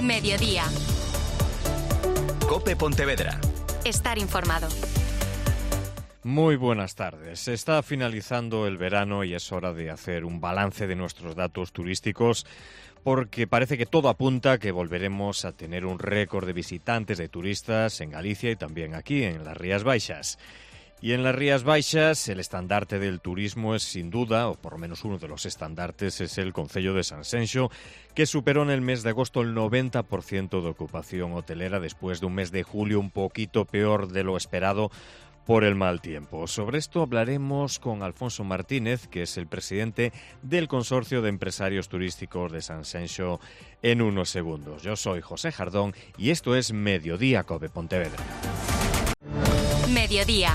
Mediodía. COPE Pontevedra. Estar informado. Muy buenas tardes. Está finalizando el verano y es hora de hacer un balance de nuestros datos turísticos porque parece que todo apunta a que volveremos a tener un récord de visitantes, de turistas en Galicia y también aquí en las Rías Baixas. Y en las Rías Baixas el estandarte del turismo es sin duda, o por lo menos uno de los estandartes, es el concello de Sanxenxo, que superó en el mes de agosto el 90% de ocupación hotelera después de un mes de julio un poquito peor de lo esperado por el mal tiempo. Sobre esto hablaremos con Alfonso Martínez, que es el presidente del Consorcio de Empresarios Turísticos de Sanxenxo, en unos segundos. Yo soy José Jardón y esto es Mediodía COPE Pontevedra. Mediodía.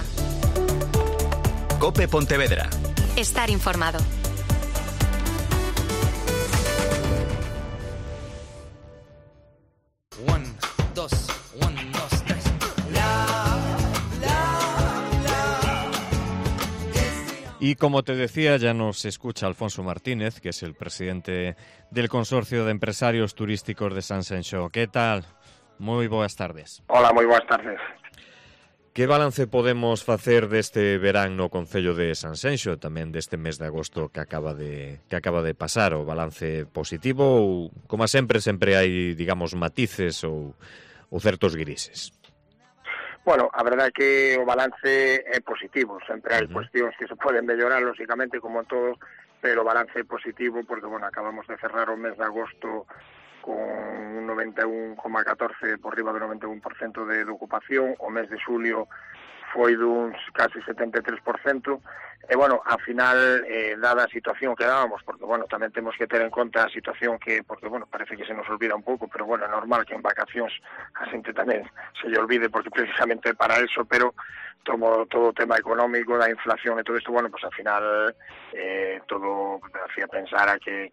COPE Pontevedra. Estar informado. One, dos, tres. Y como te decía, ya nos escucha Alfonso Martínez, que es el presidente del Consorcio de Empresarios Turísticos de Sanxenxo. ¿Qué tal? Moi boas tardes. Hola, moi boas tardes. Que balance podemos facer deste verán no Concello de Sanxenxo, tamén deste mes de agosto que acaba de pasar? O balance positivo ou, como sempre hai, digamos, matices ou certos grises? Bueno, a verdade é que o balance é positivo, sempre hai cuestións que se poden mellorar, lógicamente, como en todo, pero o balance é positivo porque, bueno, acabamos de cerrar o mes de agosto con un 91,14 por riba do 91% de ocupación, o mes de xulio foi duns casi 73%, e, bueno, ao final, dada a situación que dábamos, porque, bueno, tamén temos que ter en conta a situación que, porque, bueno, parece que se nos olvida un pouco, pero, bueno, é normal que en vacacións a xente tamén se lle olvide, porque precisamente é para eso, pero todo o tema económico, da inflación e todo isto, bueno, pues ao final todo hacía pensar a que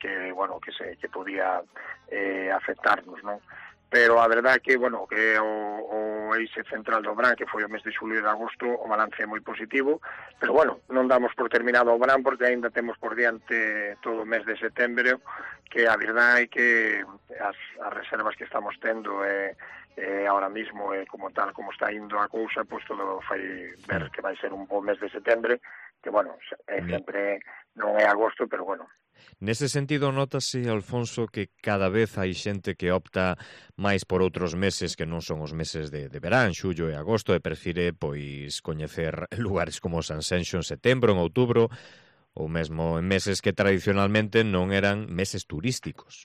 podía afectarnos, non? Pero a verdade é que, bueno, que o eixe central do Brán, que foi o mes de xulio e de agosto, o balance é moi positivo, pero, bueno, non damos por terminado o Brán porque aínda temos por diante todo o mes de setembro, que a verdade é que as reservas que estamos tendo ahora mismo, como tal, como está indo a cousa, pois todo fai ver que vai ser un bom mes de setembro, que, bueno, sempre non é agosto, pero, bueno. Nese sentido, notase, Alfonso, que cada vez hai xente que opta máis por outros meses que non son os meses de verán, xullo e agosto, e prefire, pois, coñecer lugares como Sanxenxo en setembro, en outubro, ou mesmo en meses que tradicionalmente non eran meses turísticos.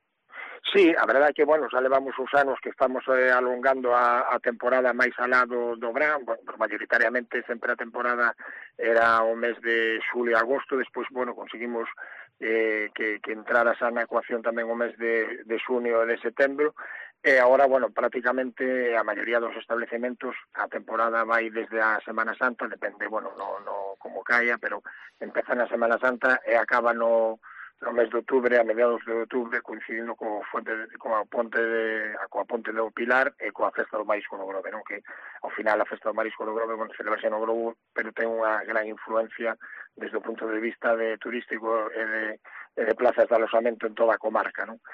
Sí, a verdade é que, bueno, xa levamos uns anos que estamos alongando a temporada máis alá do Brán, bueno, pues mayoritariamente sempre a temporada era o mes de xulio e agosto, despois, bueno, conseguimos que entrara xa na ecuación tamén o mes de xunio e de setembro, e agora, bueno, prácticamente a maioría dos establecementos a temporada vai desde a Semana Santa, depende, bueno, no como caia, pero empeza na Semana Santa e acaba no mes de outubro, a mediados de outubro, coincidindo coa ponte do Pilar e coa festa do Marisco no Grove, non? Que ao final a festa do Marisco no Grove, bueno, celebrase no Grove, pero ten unha gran influencia desde o punto de vista de turístico e de plazas de aloxamento en toda a comarca, non?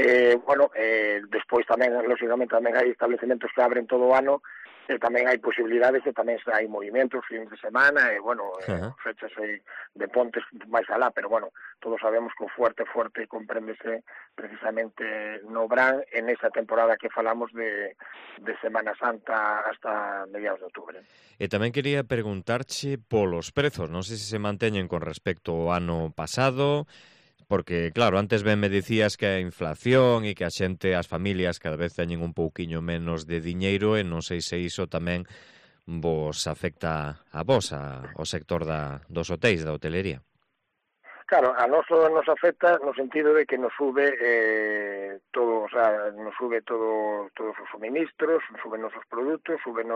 Despois tamén, lógicamente, tamén hai establecementos que abren todo o ano, e tamén hai posibilidades e tamén hai movimentos, fins de semana, e, bueno, fechas de pontes máis alá, pero, bueno, todos sabemos que o fuerte compréndese precisamente no Brán en esa temporada que falamos de Semana Santa hasta mediados de outubro. E tamén quería preguntarche polos prezos, non sei se se manteñen con respecto ao ano pasado, porque, claro, antes ben me dicías que a inflación e que a xente, as familias, cada vez teñen un pouquiño menos de diñeiro e non sei se iso tamén vos afecta a vos, ao sector dos hotéis, da hotelería. Claro, a nos afecta no sentido de que nos sube todo, o sea, nos sube todos os suministros, suben os produtos, suben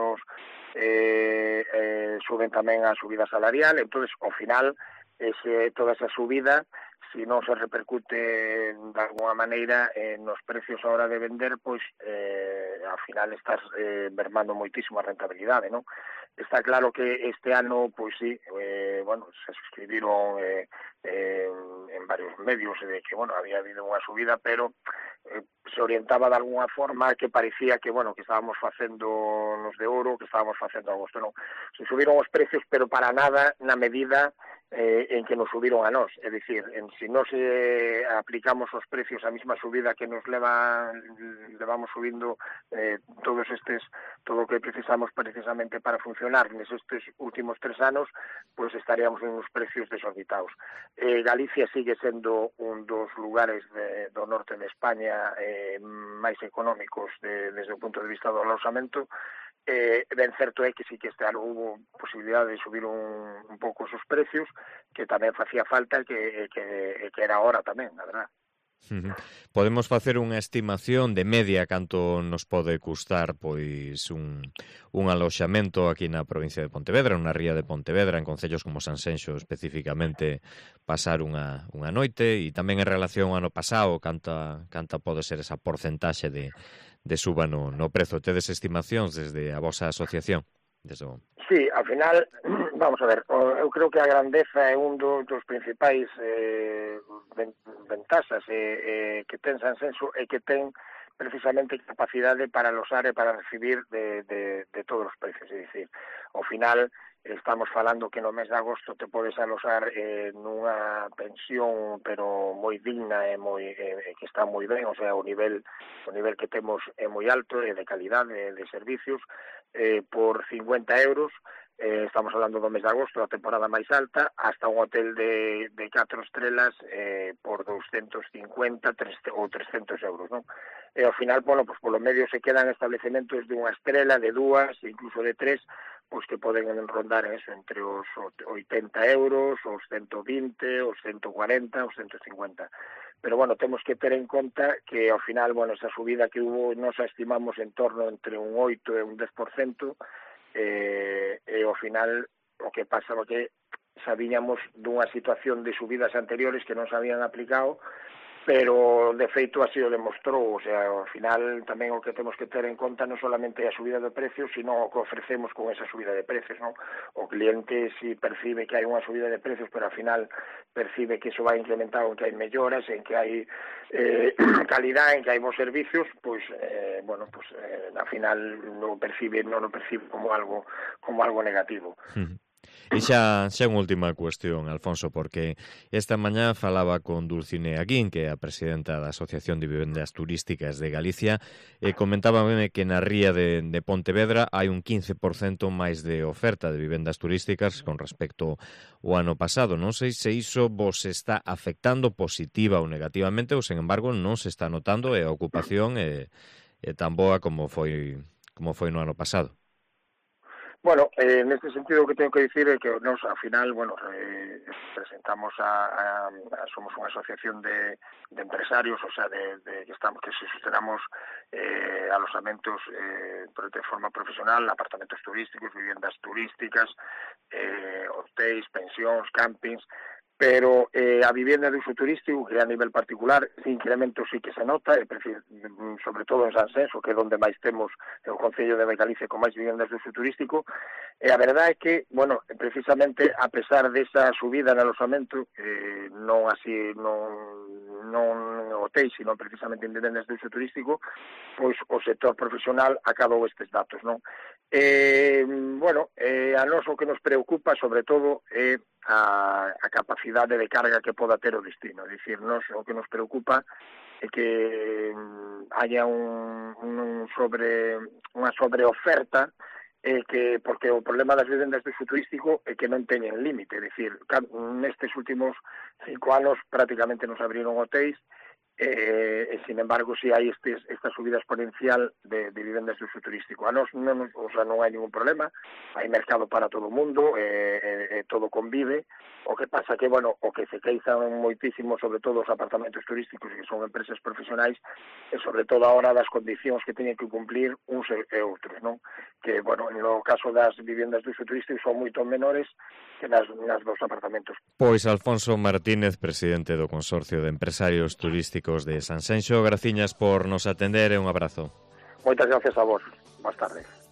tamén a subida salarial, entonces, ao final, toda esa subida, se non se repercute de alguna maneira nos precios a hora de vender, pois ao final estás mermando moitísimo a rentabilidade, non? Está claro que este ano, pois sí, se suscribiron en varios medios de que, había habido unha subida, pero se orientaba de alguna forma que parecía que, bueno, que estábamos facendo nos de ouro, que estábamos facendo agosto, non. Se subiron os precios, pero para nada na medida en que nos subiron a nós, é dicir, se nos aplicamos os precios a mesma subida que nos levamos subindo todo o que precisamos precisamente para funcionar nestes últimos 3 anos, pois estaríamos en uns precios desorbitados. Galicia sigue sendo un dos lugares do norte de España máis económicos desde o punto de vista do aloxamento. Ben certo é que sí que este ano hubo posibilidade de subir un pouco os precios, que tamén facía falta e que era hora tamén, a verdad. Podemos facer unha estimación de media canto nos pode custar pois un aloxamento aquí na provincia de Pontevedra, na ría de Pontevedra, en concellos como Sanxenxo especificamente, pasar unha noite, e tamén en relación ao ano pasado, canta pode ser esa porcentaxe de suba no prezo. Tedes estimacións desde a vosa asociación? Sí, ao final, vamos a ver, eu creo que a grandeza é un dos principais ventaxas que ten Sanxenxo e que ten precisamente capacidade para aloxar e para recibir de todos os precios, é dicir, ao final estamos falando que no mes de agosto te podes aloxar nunha pensión pero moi digna e que está moi ben, o sea, o nivel que temos é moi alto e de calidade de servicios, por 50 euros, estamos hablando do mes de agosto, a temporada máis alta, hasta un hotel de 4 estrelas por 250 ou 300 euros, non? E ao final, bueno, pues polo medio se quedan establecementos de unha estrela, de 2, incluso de 3, pois que poden rondar eso, entre os 80 euros, os 120, os 140, os 150. Pero, bueno, temos que ter en conta que, ao final, bueno, esa subida que hubo, nos estimamos en torno entre un 8 e un 10%, e ao final o que pasa é que sabíamos dunha situación de subidas anteriores que non se habían aplicado, pero de feito así o demostrou, o sea, ao final tamén o que temos que ter en conta non solamente a subida de precios, sino o que ofrecemos con esa subida de precios, non? O cliente si percibe que hai unha subida de precios, pero ao final percibe que iso vai incrementado, en que hai melloras, en que hai calidad, en que hai bons servicios, pois, bueno, pois, ao final non o percibe como algo negativo. E xa unha última cuestión, Alfonso, porque esta mañá falaba con Dulcinea Guín, que é a presidenta da Asociación de Vivendas Turísticas de Galicia, e comentábame que na ría de Pontevedra hai un 15% máis de oferta de vivendas turísticas con respecto ao ano pasado. Non sei se iso vos está afectando positiva ou negativamente, ou, sen embargo, non se está notando e a ocupación é tan boa como foi no ano pasado. Bueno, neste sentido o que tengo que dicir é que nos, ao final, bueno, presentamos somos unha asociación de empresarios, o sea, que se sostenamos alojamentos de forma profesional, apartamentos turísticos, viviendas turísticas, hotéis, pensións, campings, pero a vivienda de uso turístico, que a nivel particular, ese incremento sí que se nota, sobre todo en Sanxenxo, que é onde máis temos o Concello de Galicia con máis viviendas de uso turístico, e a verdade é que, bueno, precisamente, a pesar desa subida no aloxamento, non hotéis, sino precisamente en viviendas de uso turístico, pois o sector profesional acabou estes datos, non? Bueno, a nós o que nos preocupa, sobre todo, é a capacidade de carga que poda ter o destino. É dicir, nos o que nos preocupa é que haya unha sobreoferta, porque o problema das vivendas de uso turístico é que non teñen límite. É dicir, nestes últimos 5 anos prácticamente nos abriron hotéis, e sin embargo si hai esta subida exponencial de vivendas de uso turístico. A nos non hai ningún problema, hai mercado para todo o mundo, todo convive. O que pasa que, bueno, o que se queixan moitísimo, sobre todo os apartamentos turísticos, que son empresas profesionais, e sobre todo a hora das condicións que teñen que cumplir uns e outros, non? Que, bueno, no caso das vivendas de uso turístico son moito menores que nas dos apartamentos. Pois Alfonso Martínez, presidente do Consorcio de Empresarios Turísticos de Sanxenxo, graciñas por nos atender e un abrazo. Moitas gracias a vos. Boas tardes.